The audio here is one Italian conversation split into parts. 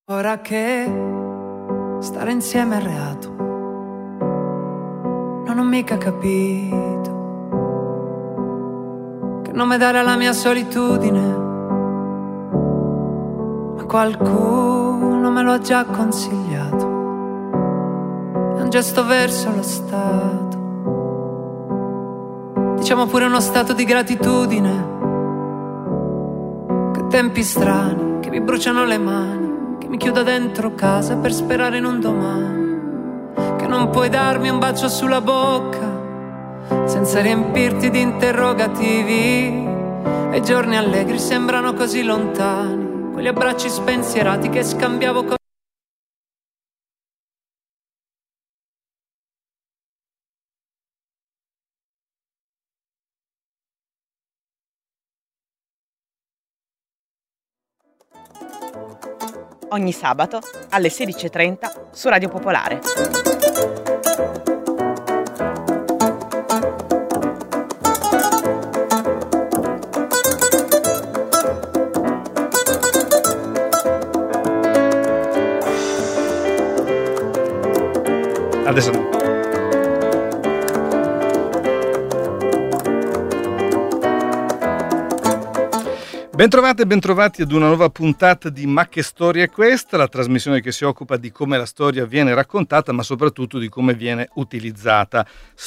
Ora che stare insieme è reato, non ho mica capito che nome dare alla mia solitudine, ma qualcuno me lo ha già consigliato. È un gesto verso lo Stato, diciamo pure uno stato di gratitudine. Che tempi strani che mi bruciano le mani, mi chiudo dentro casa per sperare in un domani, che non puoi darmi un bacio sulla bocca senza riempirti di interrogativi, e i giorni allegri sembrano così lontani, quegli abbracci spensierati che scambiavo con... Ogni sabato alle 16:30 su Radio Popolare. Adesso no. Bentrovate e bentrovati ad una nuova puntata di Ma che storia è questa, la trasmissione che si occupa di come la storia viene raccontata, ma soprattutto di come viene utilizzata.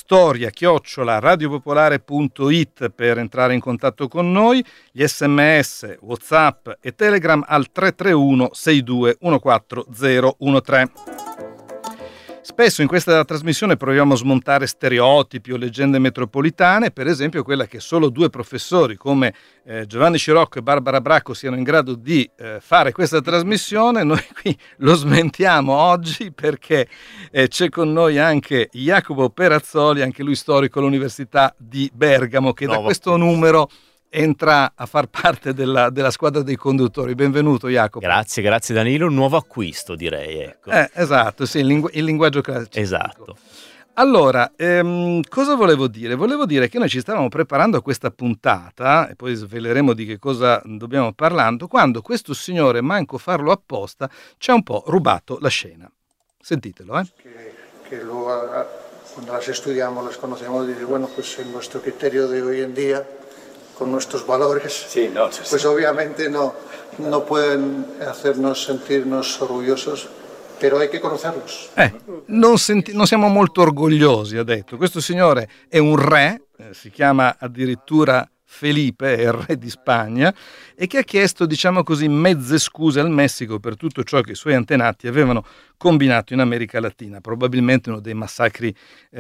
Storia@radiopopolare.it per entrare in contatto con noi, gli SMS, WhatsApp e Telegram al 331 62 14 013. Spesso in questa trasmissione proviamo a smontare stereotipi o leggende metropolitane, per esempio quella che solo due professori come Giovanni Scirocco e Barbara Bracco siano in grado di fare questa trasmissione. Noi qui lo smentiamo oggi perché c'è con noi anche Jacopo Perazzoli, anche lui storico all'Università di Bergamo, che da questo numero entra a far parte della squadra dei conduttori. Benvenuto Jacopo. Grazie Danilo, un nuovo acquisto direi. Ecco. Esatto, sì, il linguaggio classico. Esatto. Allora, cosa volevo dire? Volevo dire che noi ci stavamo preparando a questa puntata, e poi sveleremo di che cosa dobbiamo parlando, quando questo signore, manco farlo apposta, ci ha un po' rubato la scena. Sentitelo, Que luego, cuando las estudiamos, las conocemos, y bueno, pues en nuestro criterio de hoy en día, con nuestros valores, pues obviamente no pueden hacernos sentirnos orgullosos, però hay che conocerlos. Non siamo molto orgogliosi, ha detto. Questo signore è un re, si chiama addirittura Felipe, è il re di Spagna, e che ha chiesto, diciamo così, mezze scuse al Messico per tutto ciò che i suoi antenati avevano combinato in America Latina, probabilmente uno dei massacri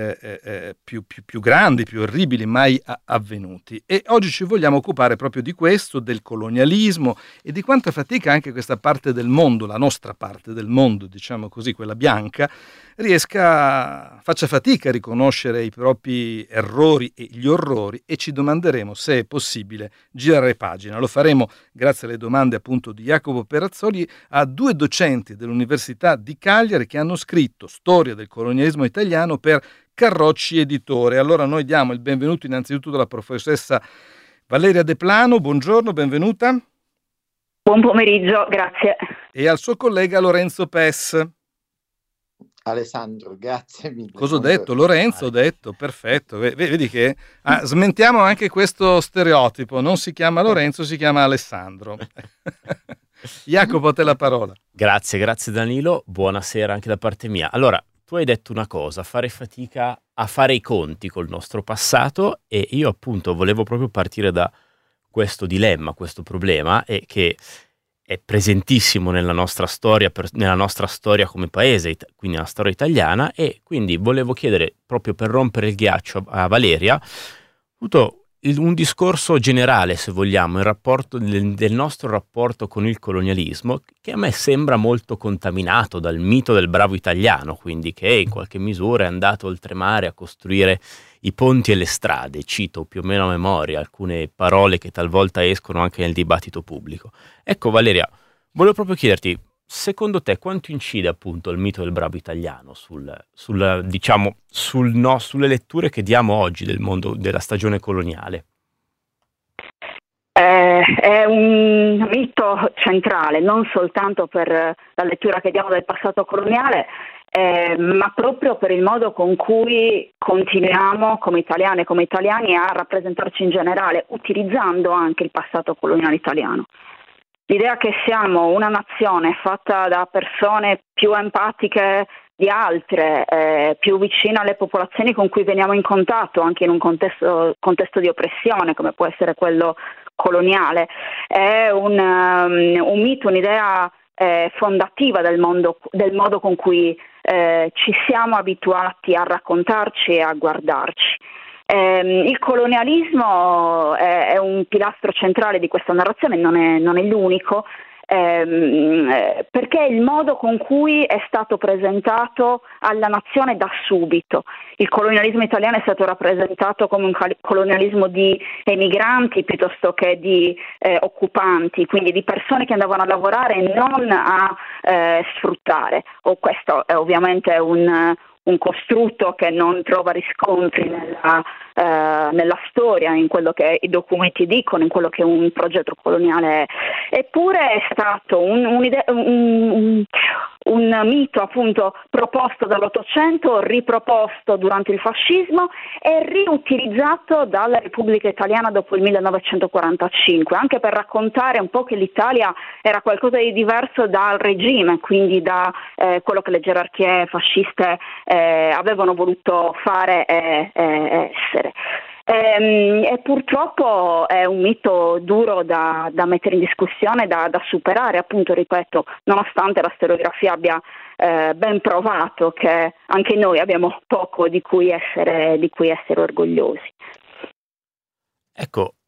più grandi, più orribili mai avvenuti. E oggi ci vogliamo occupare proprio di questo, del colonialismo e di quanta fatica anche questa parte del mondo, la nostra parte del mondo, diciamo così, quella bianca, faccia fatica a riconoscere i propri errori e gli orrori, e ci domanderemo se è possibile girare pagina. Lo faremo grazie alle domande appunto di Jacopo Perazzoli a due docenti dell'Università di Cagliari che hanno scritto Storia del colonialismo italiano per Carrocci Editore. Allora noi diamo il benvenuto innanzitutto alla professoressa Valeria De Plano. Buongiorno, benvenuta. Buon pomeriggio, grazie. E al suo collega Lorenzo Pes. Alessandro, grazie mille. Cosa ho detto? Lorenzo, ho detto, perfetto. Vedi che smentiamo anche questo stereotipo, non si chiama Lorenzo, si chiama Alessandro. Jacopo, a te la parola. Grazie Danilo, buonasera anche da parte mia. Allora, tu hai detto una cosa, fare fatica a fare i conti col nostro passato, e io appunto volevo proprio partire da questo dilemma, questo problema, e che è presentissimo nella nostra storia, nella nostra storia come paese, quindi nella storia italiana, e quindi volevo chiedere, proprio per rompere il ghiaccio a Valeria, un discorso generale, se vogliamo, il rapporto del nostro rapporto con il colonialismo, che a me sembra molto contaminato dal mito del bravo italiano, quindi che in qualche misura è andato oltremare a costruire i ponti e le strade. Cito più o meno a memoria alcune parole che talvolta escono anche nel dibattito pubblico. Ecco Valeria, volevo proprio chiederti, secondo te quanto incide appunto il mito del bravo italiano sulle letture che diamo oggi del mondo della stagione coloniale? è un mito centrale, non soltanto per la lettura che diamo del passato coloniale, ma proprio per il modo con cui continuiamo come italiane e come italiani a rappresentarci in generale, utilizzando anche il passato coloniale italiano. L'idea che siamo una nazione fatta da persone più empatiche di altre, più vicine alle popolazioni con cui veniamo in contatto, anche in un contesto di oppressione come può essere quello coloniale, è un mito, un'idea fondativa del modo con cui ci siamo abituati a raccontarci e a guardarci. Il colonialismo è un pilastro centrale di questa narrazione, non è l'unico, perché è il modo con cui è stato presentato alla nazione da subito. Il colonialismo italiano è stato rappresentato come un colonialismo di emigranti piuttosto che di occupanti, quindi di persone che andavano a lavorare e non a sfruttare. Questo è ovviamente un costrutto che non trova riscontri nella storia, in quello che i documenti dicono, in quello che un progetto coloniale è. Eppure è stato un mito appunto proposto dall'Ottocento, riproposto durante il fascismo e riutilizzato dalla Repubblica Italiana dopo il 1945, anche per raccontare un po' che l'Italia era qualcosa di diverso dal regime, quindi da quello che le gerarchie fasciste avevano voluto fare e essere. E purtroppo è un mito duro da mettere in discussione, da superare, appunto, ripeto, nonostante la storiografia abbia ben provato che anche noi abbiamo poco di cui essere orgogliosi. Ecco,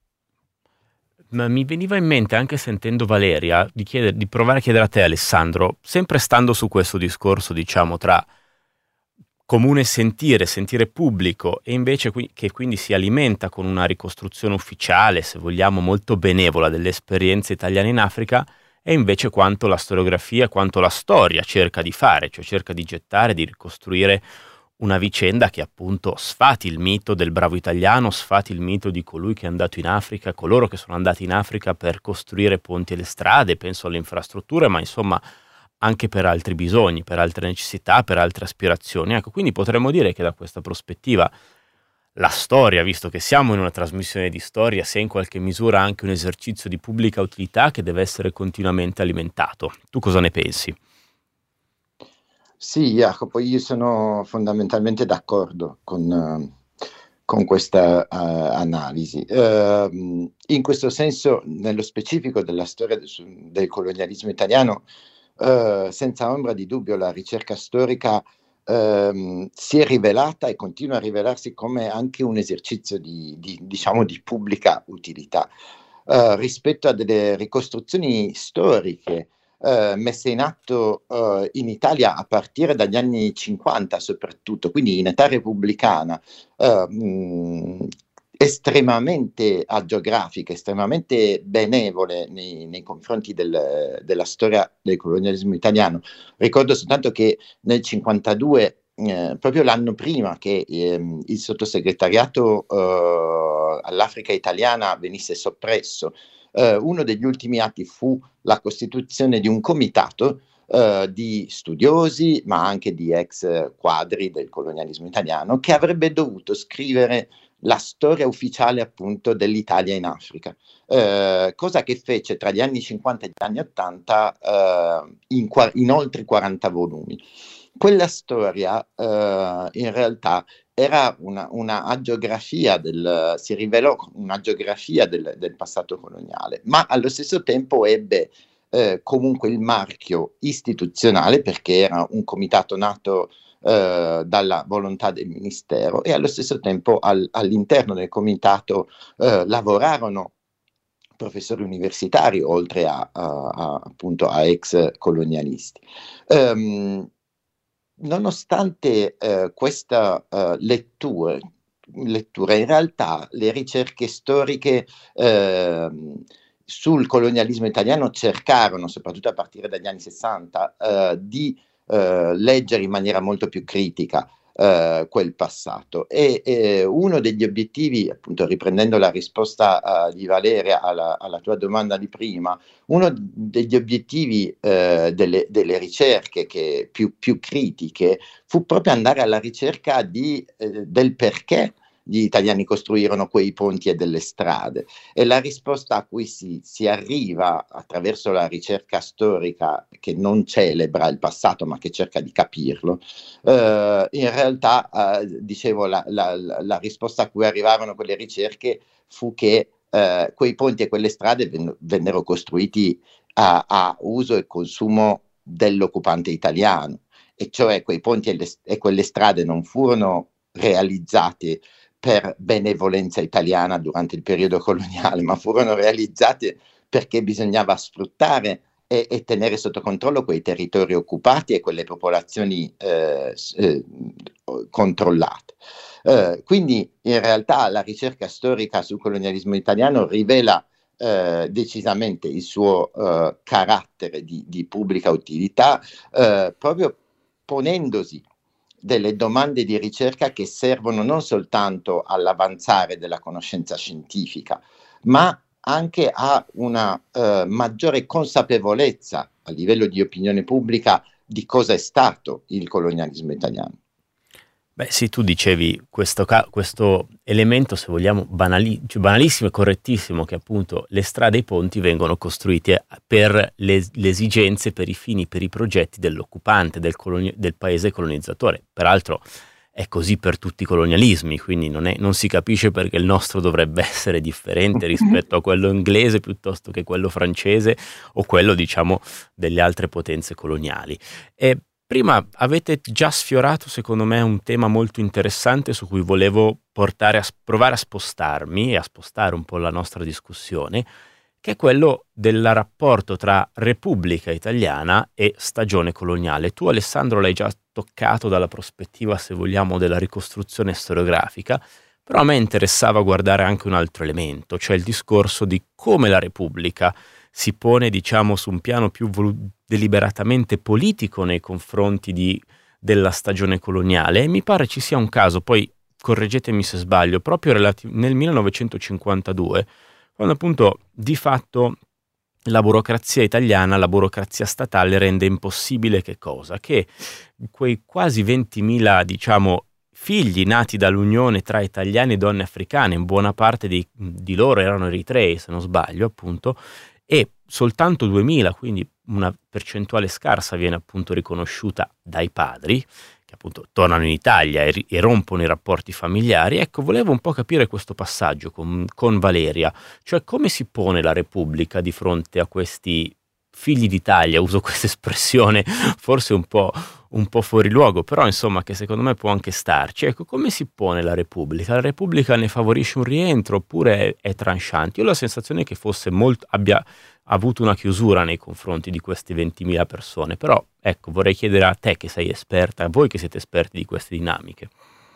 ma mi veniva in mente, anche sentendo Valeria, di provare a chiedere a te, Alessandro, sempre stando su questo discorso, diciamo, tra comune sentire pubblico e invece che quindi si alimenta con una ricostruzione ufficiale, se vogliamo, molto benevola delle esperienze italiane in Africa, e invece quanto la storiografia, quanto la storia cerca di fare, cioè cerca di gettare, di ricostruire una vicenda che appunto sfati il mito del bravo italiano, sfati il mito di colui che è andato in Africa, coloro che sono andati in Africa per costruire ponti e le strade, penso alle infrastrutture, ma insomma anche per altri bisogni, per altre necessità, per altre aspirazioni. Ecco, quindi potremmo dire che da questa prospettiva la storia, visto che siamo in una trasmissione di storia, sia in qualche misura anche un esercizio di pubblica utilità che deve essere continuamente alimentato. Tu cosa ne pensi? Sì, Jacopo, io sono fondamentalmente d'accordo con questa analisi. In questo senso, nello specifico della storia del colonialismo italiano, senza ombra di dubbio la ricerca storica si è rivelata e continua a rivelarsi come anche un esercizio diciamo, di pubblica utilità rispetto a delle ricostruzioni storiche messe in atto in Italia a partire dagli anni 50 soprattutto, quindi in età repubblicana, estremamente agiografiche, estremamente benevole nei confronti della storia del colonialismo italiano. Ricordo soltanto che nel 52, proprio l'anno prima che il sottosegretariato all'Africa italiana venisse soppresso, uno degli ultimi atti fu la costituzione di un comitato di studiosi, ma anche di ex quadri del colonialismo italiano, che avrebbe dovuto scrivere la storia ufficiale appunto dell'Italia in Africa, cosa che fece tra gli anni 50 e gli anni 80 in oltre 40 volumi. Quella storia in realtà era una agiografia si rivelò un'agiografia del passato coloniale, ma allo stesso tempo ebbe comunque il marchio istituzionale, perché era un comitato nato dalla volontà del ministero, e allo stesso tempo all'interno del comitato lavorarono professori universitari, oltre appunto a ex colonialisti. Nonostante questa lettura, in realtà le ricerche storiche sul colonialismo italiano cercarono, soprattutto a partire dagli anni 60, di leggere in maniera molto più critica quel passato. E uno degli obiettivi, appunto riprendendo la risposta di Valeria alla tua domanda di prima, uno degli obiettivi delle ricerche che più critiche fu proprio andare alla ricerca del perché gli italiani costruirono quei ponti e delle strade, e la risposta a cui si arriva attraverso la ricerca storica, che non celebra il passato ma che cerca di capirlo, in realtà dicevo la risposta a cui arrivarono quelle ricerche fu che quei ponti e quelle strade vennero costruiti a uso e consumo dell'occupante italiano, e cioè quei ponti e quelle strade non furono realizzati per benevolenza italiana durante il periodo coloniale, ma furono realizzate perché bisognava sfruttare e tenere sotto controllo quei territori occupati e quelle popolazioni controllate. Quindi in realtà la ricerca storica sul colonialismo italiano rivela decisamente il suo carattere di pubblica utilità, proprio ponendosi delle domande di ricerca che servono non soltanto all'avanzare della conoscenza scientifica, ma anche a una maggiore consapevolezza a livello di opinione pubblica di cosa è stato il colonialismo italiano. Beh sì, tu dicevi questo elemento, se vogliamo, banalissimo e correttissimo, che appunto le strade e i ponti vengono costruiti per le esigenze, per i fini, per i progetti dell'occupante, del paese colonizzatore. Peraltro è così per tutti i colonialismi, quindi non si capisce perché il nostro dovrebbe essere differente rispetto a quello inglese piuttosto che quello francese o quello, diciamo, delle altre potenze coloniali. E prima avete già sfiorato, secondo me, un tema molto interessante su cui volevo provare a spostarmi e a spostare un po' la nostra discussione, che è quello del rapporto tra Repubblica Italiana e stagione coloniale. Tu, Alessandro, l'hai già toccato dalla prospettiva, se vogliamo, della ricostruzione storiografica, però a me interessava guardare anche un altro elemento, cioè il discorso di come la Repubblica si pone, diciamo, su un piano più deliberatamente politico nei confronti della stagione coloniale. E mi pare ci sia un caso, poi correggetemi se sbaglio, proprio nel 1952, quando appunto di fatto la burocrazia italiana, la burocrazia statale rende impossibile che cosa? Che quei quasi 20.000, diciamo, figli nati dall'unione tra italiani e donne africane, in buona parte di loro erano eritrei, se non sbaglio, appunto, e soltanto 2.000, quindi una percentuale scarsa, viene appunto riconosciuta dai padri, che appunto tornano in Italia e rompono i rapporti familiari. Ecco, volevo un po' capire questo passaggio con Valeria, cioè come si pone la Repubblica di fronte a questi figli d'Italia, uso questa espressione forse un po' fuori luogo, però insomma che secondo me può anche starci. Ecco, come si pone la Repubblica? La Repubblica ne favorisce un rientro oppure è tranchante? Io ho la sensazione che abbia avuto una chiusura nei confronti di queste 20.000 persone, però ecco, vorrei chiedere a te che sei esperta, a voi che siete esperti di queste dinamiche.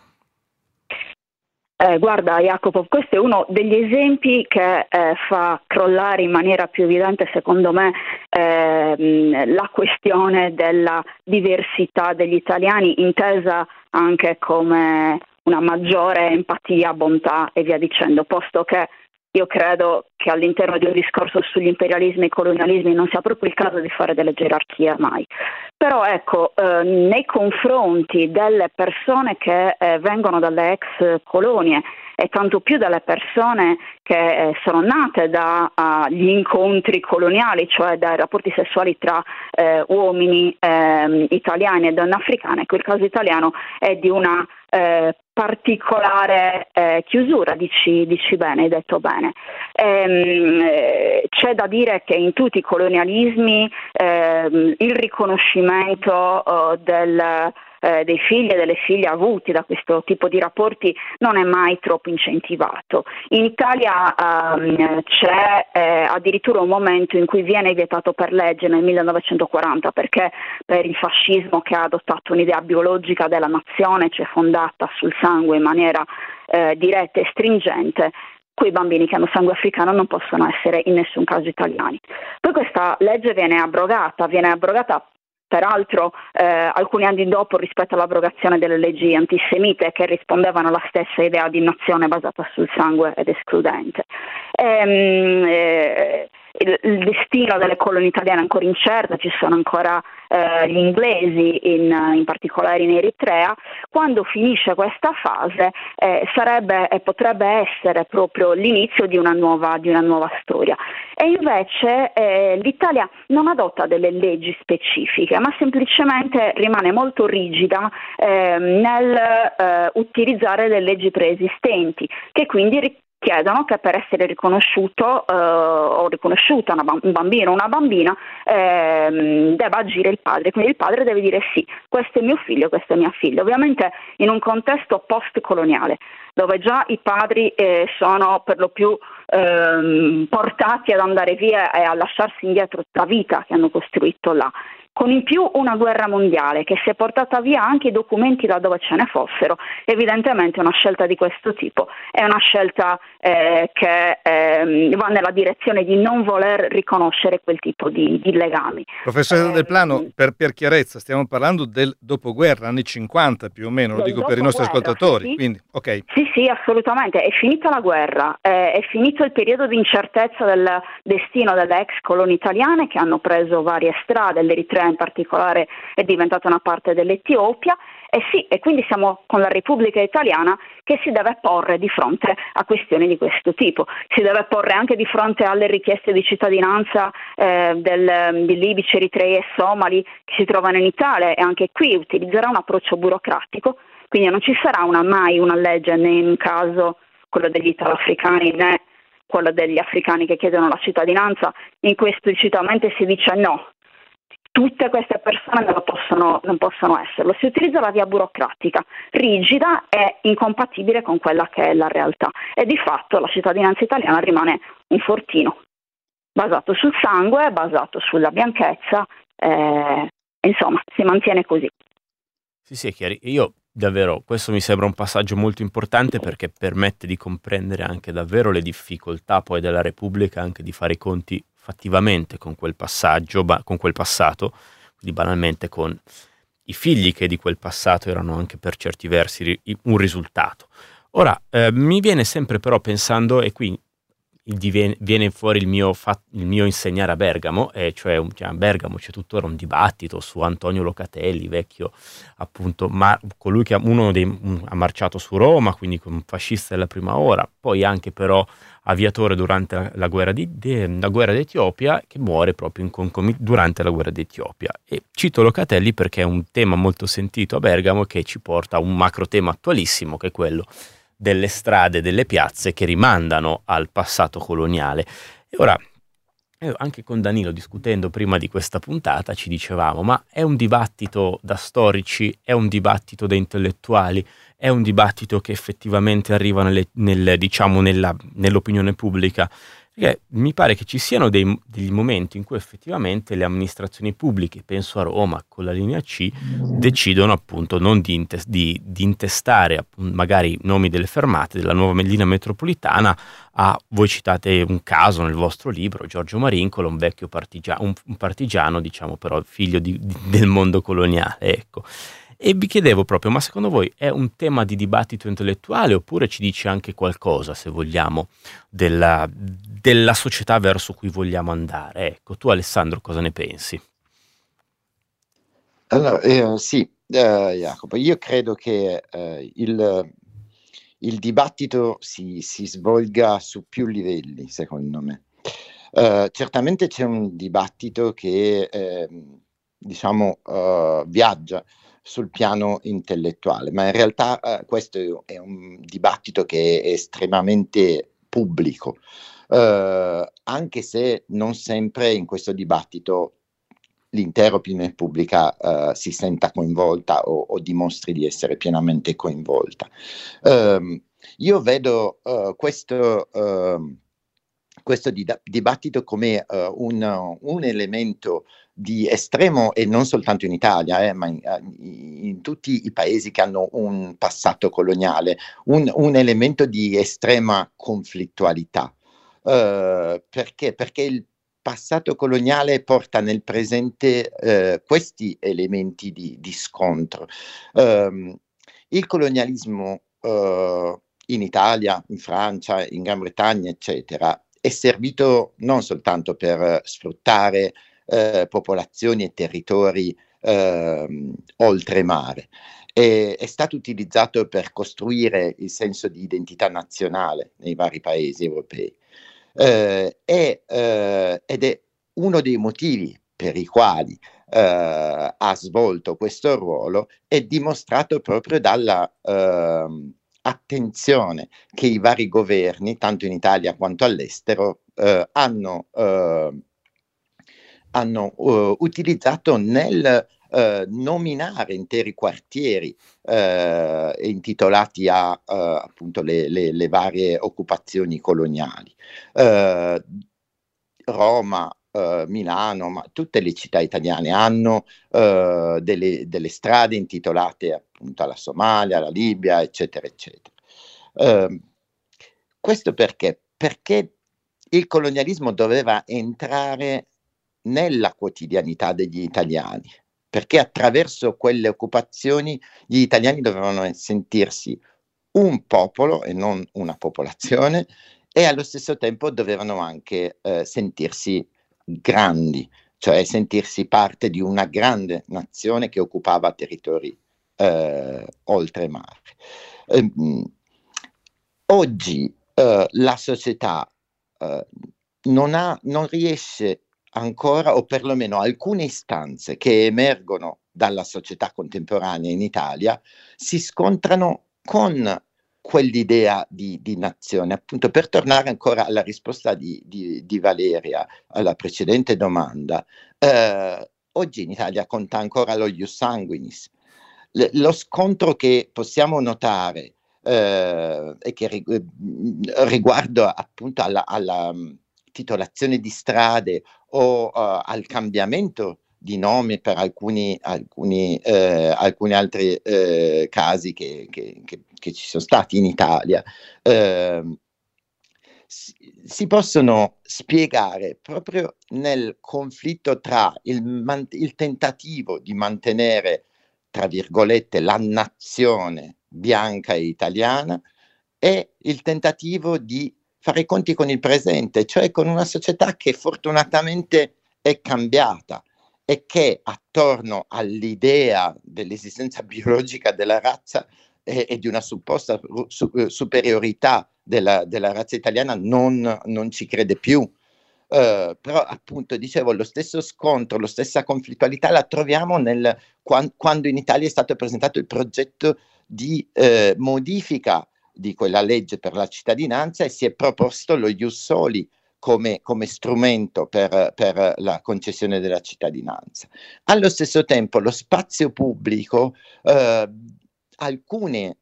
Guarda Jacopo, questo è uno degli esempi che fa crollare in maniera più evidente, secondo me, la questione della diversità degli italiani, intesa anche come una maggiore empatia, bontà e via dicendo, posto che io credo che all'interno di un discorso sugli imperialismi e colonialismi non sia proprio il caso di fare delle gerarchie mai. Però ecco, nei confronti delle persone che vengono dalle ex colonie e tanto più delle persone che sono nate dagli incontri coloniali, cioè dai rapporti sessuali tra uomini italiani e donne africane, ecco, il caso italiano è di una particolare chiusura, dici bene, hai detto bene. C'è da dire che in tutti i colonialismi il riconoscimimento dei figli e delle figlie avuti da questo tipo di rapporti non è mai troppo incentivato. In Italia c'è addirittura un momento in cui viene vietato per legge nel 1940, perché per il fascismo, che ha adottato un'idea biologica della nazione, cioè fondata sul sangue in maniera diretta e stringente, quei bambini che hanno sangue africano non possono essere in nessun caso italiani. Poi questa legge viene abrogata peraltro alcuni anni dopo rispetto all'abrogazione delle leggi antisemite che rispondevano alla stessa idea di nazione basata sul sangue ed escludente. Il destino delle colonie italiane è ancora incerto, ci sono ancora gli inglesi, in particolare in Eritrea. Quando finisce questa fase sarebbe e potrebbe essere proprio l'inizio di una nuova storia. E invece l'Italia non adotta delle leggi specifiche, ma semplicemente rimane molto rigida nel utilizzare le leggi preesistenti, che quindi chiedono che per essere riconosciuto o riconosciuta un bambino o una bambina debba agire il padre, quindi il padre deve dire sì, questo è mio figlio, questa è mia figlia, ovviamente in un contesto post-coloniale dove già i padri sono per lo più portati ad andare via e a lasciarsi indietro la vita che hanno costruito là, con in più una guerra mondiale che si è portata via anche i documenti da dove ce ne fossero. Evidentemente una scelta di questo tipo è una scelta che va nella direzione di non voler riconoscere quel tipo di legami. Professore Del Plano, per chiarezza, stiamo parlando del dopoguerra, anni 50 più o meno, lo dico per i nostri ascoltatori. Sì. Quindi, ok. Sì, assolutamente. È finita la guerra, è finito il periodo di incertezza del destino delle ex colonie italiane che hanno preso varie strade, l'Eritrea in particolare è diventata una parte dell'Etiopia, e quindi siamo con la Repubblica Italiana che si deve porre di fronte a questioni di questo tipo, si deve porre anche di fronte alle richieste di cittadinanza di libici, eritrei e somali che si trovano in Italia, e anche qui utilizzerà un approccio burocratico, quindi non ci sarà mai una legge, né in un caso quello degli italoafricani né quello degli africani che chiedono la cittadinanza, in cui esplicitamente si dice no, tutte queste persone non possono esserlo. Si utilizza la via burocratica, rigida e incompatibile con quella che è la realtà. E di fatto la cittadinanza italiana rimane un fortino, basato sul sangue, basato sulla bianchezza, insomma, si mantiene così. Sì, è chiaro. Io davvero, questo mi sembra un passaggio molto importante perché permette di comprendere anche davvero le difficoltà poi della Repubblica anche di fare i conti fattivamente con quel passaggio, con quel passato, quindi banalmente con i figli che di quel passato erano anche per certi versi un risultato. Ora, mi viene sempre però pensando, e qui viene fuori il mio insegnare a Bergamo, cioè a Bergamo c'è tuttora un dibattito su Antonio Locatelli, vecchio appunto, colui che ha marciato su Roma, quindi un fascista della prima ora, poi anche però aviatore durante la guerra d'Etiopia, che muore proprio durante la guerra d'Etiopia. E cito Locatelli perché è un tema molto sentito a Bergamo che ci porta a un macro tema attualissimo, che è quello delle strade, delle piazze che rimandano al passato coloniale. E ora, anche con Danilo, discutendo prima di questa puntata, ci dicevamo, ma è un dibattito da storici, è un dibattito da intellettuali, è un dibattito che effettivamente arriva nell'opinione pubblica? Perché mi pare che ci siano degli momenti in cui effettivamente le amministrazioni pubbliche, penso a Roma con la linea C, decidono appunto non di intestare magari i nomi delle fermate della nuova linea metropolitana voi citate un caso nel vostro libro, Giorgio Marincolo, un vecchio partigiano, un partigiano, diciamo, però figlio del mondo coloniale, ecco. E vi chiedevo proprio, ma secondo voi è un tema di dibattito intellettuale oppure ci dice anche qualcosa, se vogliamo, della società verso cui vogliamo andare? Ecco, tu Alessandro cosa ne pensi? Allora, sì, Jacopo, io credo che il dibattito si svolga su più livelli, secondo me. Certamente c'è un dibattito che, viaggia sul piano intellettuale, ma in realtà questo è un dibattito che è estremamente pubblico, anche se non sempre in questo dibattito l'intera opinione pubblica si senta coinvolta o dimostri di essere pienamente coinvolta. Io vedo questo dibattito come un elemento di estremo, e non soltanto in Italia, ma in tutti i paesi che hanno un passato coloniale, un elemento di estrema conflittualità. Perché? Perché il passato coloniale porta nel presente questi elementi di scontro. Il colonialismo in Italia, in Francia, in Gran Bretagna, eccetera, è servito non soltanto per sfruttare popolazioni e territori oltremare, è stato utilizzato per costruire il senso di identità nazionale nei vari paesi europei. Ed è uno dei motivi per i quali ha svolto questo ruolo, è dimostrato proprio dalla attenzione che i vari governi, tanto in Italia quanto all'estero, hanno utilizzato nel nominare interi quartieri intitolati a appunto le varie occupazioni coloniali. Roma, Milano, ma tutte le città italiane hanno delle strade intitolate appunto alla Somalia, alla Libia, eccetera, eccetera. Questo perché? Perché il colonialismo doveva entrare nella quotidianità degli italiani, perché attraverso quelle occupazioni gli italiani dovevano sentirsi un popolo e non una popolazione, e allo stesso tempo dovevano anche sentirsi grandi, cioè sentirsi parte di una grande nazione che occupava territori oltremare. Oggi la società non riesce ancora, o perlomeno alcune istanze che emergono dalla società contemporanea in Italia si scontrano con quell'idea di nazione. Appunto, per tornare ancora alla risposta di Valeria alla precedente domanda, oggi in Italia conta ancora lo ius sanguinis. Lo scontro che possiamo notare e che riguardo appunto alla titolazione di strade o al cambiamento di nome per alcuni altri casi che ci sono stati in Italia, si possono spiegare proprio nel conflitto tra il tentativo di mantenere, tra virgolette, la nazione bianca e italiana, e il tentativo di fare i conti con il presente, cioè con una società che fortunatamente è cambiata e che attorno all'idea dell'esistenza biologica della razza e di una supposta superiorità della razza italiana non ci crede più. Però appunto dicevo, lo stesso scontro, la stessa conflittualità la troviamo quando in Italia è stato presentato il progetto di modifica di quella legge per la cittadinanza e si è proposto lo ius soli come strumento per la concessione della cittadinanza. Allo stesso tempo lo spazio pubblico, alcune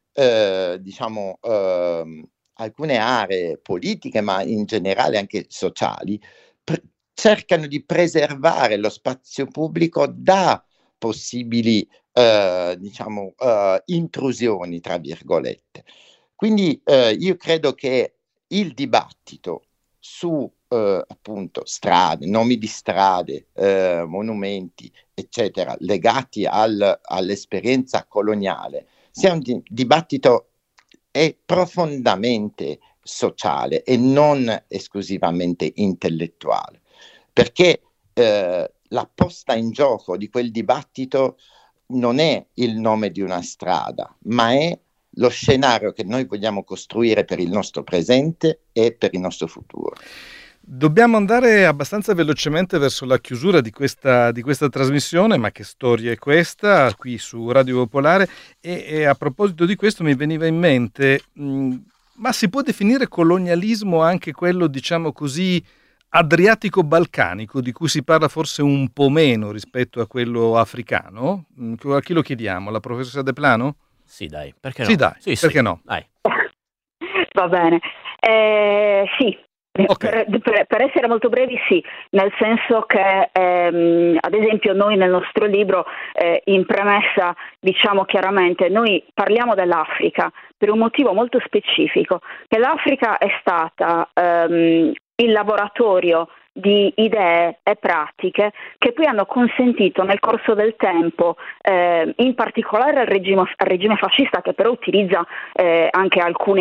aree politiche, ma in generale anche sociali, cercano di preservare lo spazio pubblico da possibili intrusioni, tra virgolette. Quindi io credo che il dibattito su appunto strade, nomi di strade, monumenti, eccetera, legati all'esperienza coloniale, sia un dibattito profondamente sociale e non esclusivamente intellettuale, perché la posta in gioco di quel dibattito non è il nome di una strada, ma è lo scenario che noi vogliamo costruire per il nostro presente e per il nostro futuro. Dobbiamo andare abbastanza velocemente verso la chiusura di questa trasmissione, ma che storia è questa qui su Radio Popolare? E a proposito di questo mi veniva in mente, ma si può definire colonialismo anche quello, diciamo così, adriatico-balcanico, di cui si parla forse un po' meno rispetto a quello africano? A chi lo chiediamo? La professoressa De Plano? Sì, dai, perché no? Sì, dai, sì, perché no? Dai. Va bene. Sì. Okay. Per essere molto brevi, sì, nel senso che ad esempio noi nel nostro libro in premessa diciamo chiaramente, noi parliamo dell'Africa per un motivo molto specifico, che l'Africa è stata il laboratorio di idee e pratiche che poi hanno consentito nel corso del tempo, in particolare al regime fascista, che però utilizza anche alcune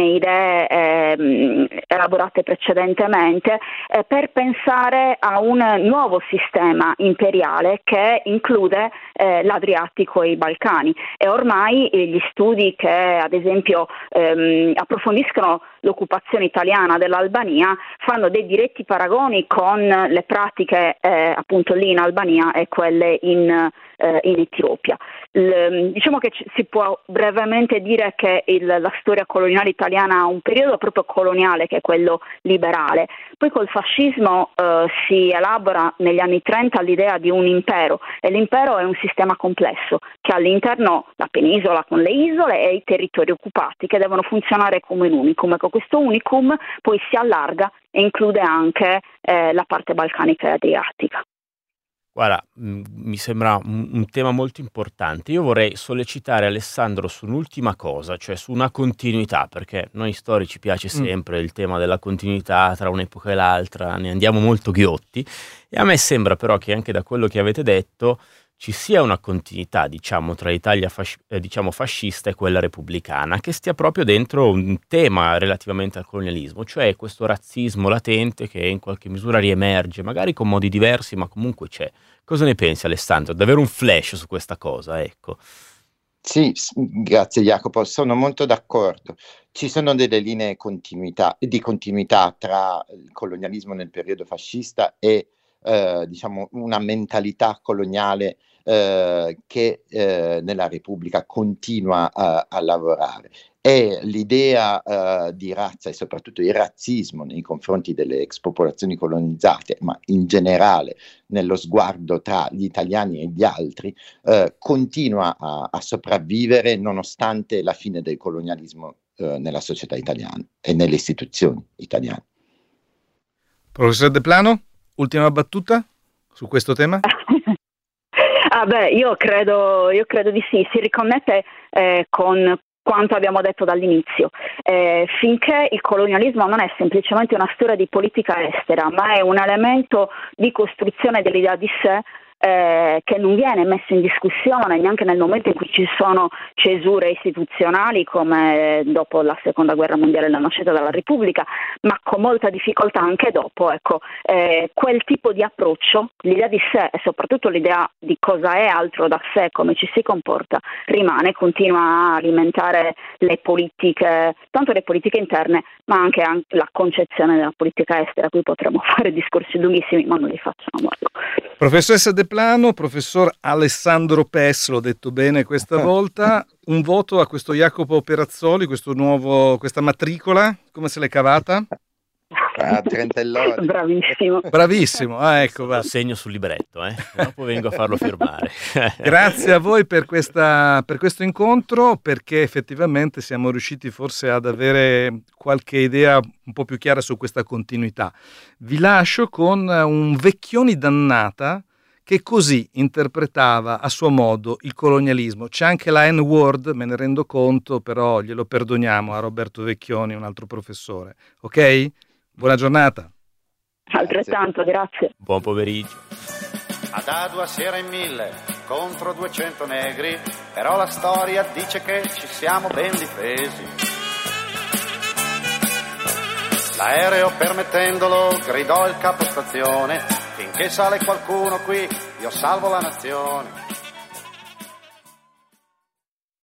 idee elaborate precedentemente, per pensare a un nuovo sistema imperiale che include l'Adriatico e i Balcani. E ormai gli studi che ad esempio approfondiscono l'occupazione italiana dell'Albania fanno dei diretti paragoni con le pratiche appunto lì in Albania e quelle in Etiopia. Diciamo che si può brevemente dire che la storia coloniale italiana ha un periodo proprio coloniale, che è quello liberale. Poi col fascismo si elabora negli anni 30 l'idea di un impero, e l'impero è un sistema complesso che ha all'interno la penisola con le isole e i territori occupati, che devono funzionare come un unicum. Ecco, questo unicum poi si allarga e include anche la parte balcanica e adriatica. Guarda, mi sembra un tema molto importante. Io vorrei sollecitare Alessandro su un'ultima cosa, cioè su una continuità, perché noi storici piace sempre il tema della continuità tra un'epoca e l'altra, ne andiamo molto ghiotti, e a me sembra però che anche da quello che avete detto ci sia una continuità, diciamo, tra l'Italia fascista e quella repubblicana, che stia proprio dentro un tema relativamente al colonialismo, cioè questo razzismo latente che in qualche misura riemerge, magari con modi diversi, ma comunque c'è. Cosa ne pensi, Alessandro? Davvero un flash su questa cosa, ecco. Sì, grazie Jacopo, sono molto d'accordo. Ci sono delle linee di continuità tra il colonialismo nel periodo fascista e diciamo una mentalità coloniale che nella Repubblica continua a lavorare. E l'idea di razza e soprattutto il razzismo nei confronti delle ex popolazioni colonizzate, ma in generale nello sguardo tra gli italiani e gli altri, continua a sopravvivere nonostante la fine del colonialismo nella società italiana e nelle istituzioni italiane. Professor De Plano, ultima battuta su questo tema? Io credo di sì, si riconnette con quanto abbiamo detto dall'inizio. Finché il colonialismo non è semplicemente una storia di politica estera, ma è un elemento di costruzione dell'idea di sé, che non viene messo in discussione neanche nel momento in cui ci sono cesure istituzionali come dopo la seconda guerra mondiale e la nascita della Repubblica, ma con molta difficoltà anche dopo. Ecco, quel tipo di approccio, l'idea di sé e soprattutto l'idea di cosa è altro da sé, come ci si comporta, rimane, continua a alimentare le politiche, tanto le politiche interne, ma anche la concezione della politica estera. Qui potremmo fare discorsi lunghissimi, ma non li facciamo. Professoressa De Plano, professor Alessandro Pes, l'ho detto bene questa volta, un voto a questo Jacopo Perazzoli, questa matricola, come se l'è cavata? Trentellone. Bravissimo, ecco, va. Lo segno sul libretto, dopo vengo a farlo firmare. Grazie a voi per questo incontro, perché effettivamente siamo riusciti forse ad avere qualche idea un po' più chiara su questa continuità. Vi lascio con un Vecchioni dannata che così interpretava a suo modo il colonialismo. C'è anche la N-word, me ne rendo conto, però glielo perdoniamo a Roberto Vecchioni, un altro professore. Ok? Buona giornata. Altrettanto, grazie. Buon pomeriggio. Ad Adua si era in 1000 contro 200 negri, però la storia dice che ci siamo ben difesi. L'aereo, permettendolo, gridò il capostazione: finché sale qualcuno qui, io salvo la nazione.